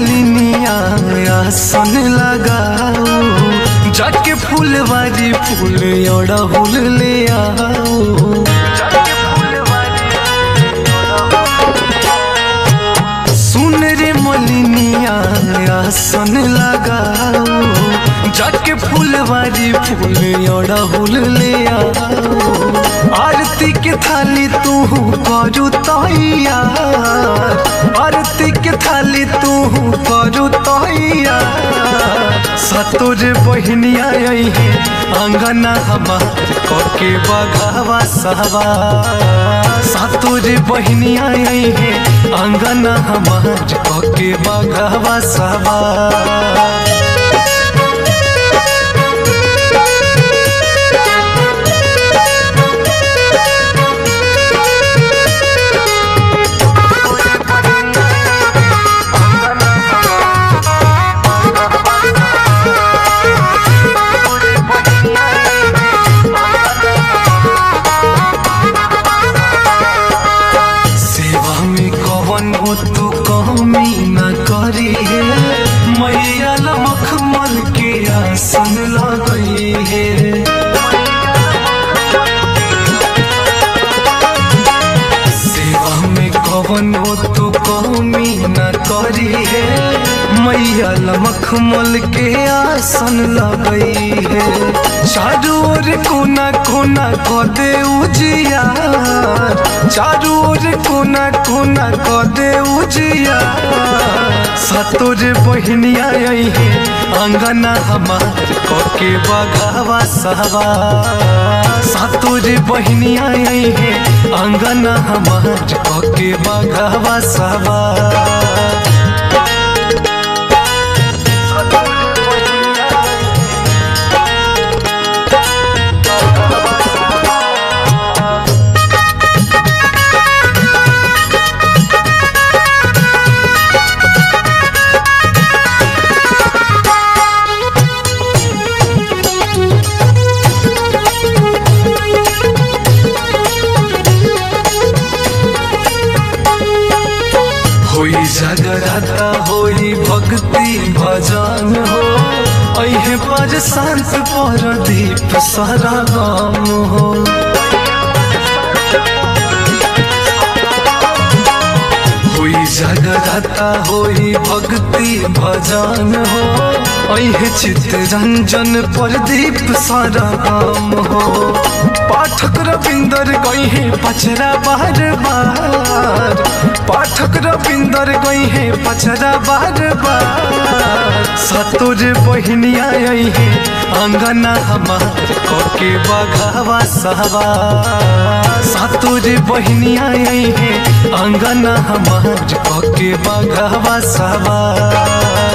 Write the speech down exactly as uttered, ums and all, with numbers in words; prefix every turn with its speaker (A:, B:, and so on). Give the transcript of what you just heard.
A: मलिनिया आसन लगाओ, जाके फूलवारी फूल अड़हुल ले आओ। सुन रे मलिनिया आसन लगाओ, जाके फूलवारी फूल अड़हुल ले आओ। आरती के थाली तू करू तैयार, आरती के थाली तू करू तैयार। सतोर बहनिया है अंगना हमार कके बघावा सवार। सतोर बहनिया है अंगना हमार कके बघावा सवार। हो तू कमी न करी है, मैया मखमल के आसन लगई है। सेवा में कवन हो तू कमी न करी है, मैया मखमल के आसन लगई है। चारू ओर कोना कोना कदे उजियार, चारू ओर कोना कोना कदे उजियार। सतोर बहनिया है अंगना हमार कके बघावा सवार। सतोर बहनिया है अंगना हमार कके बघावा सवार। होई जगराता होई भक्ति भजन हो, अहे पर शांत पर दीप सारा गाम हो। होई जगराता होई भक्ति भजन हो, अहे चित्त रंजन पर दीप सारा गाम हो। पाठक रविंदर गई है पचरा बार बार, पाठक रविंदर गई है पचरा बार बार। सतोर बहनिया है अंगना हमार कके बघावा सवार। सतोर बहनिया है अंगना हमार कके बघावा सवार।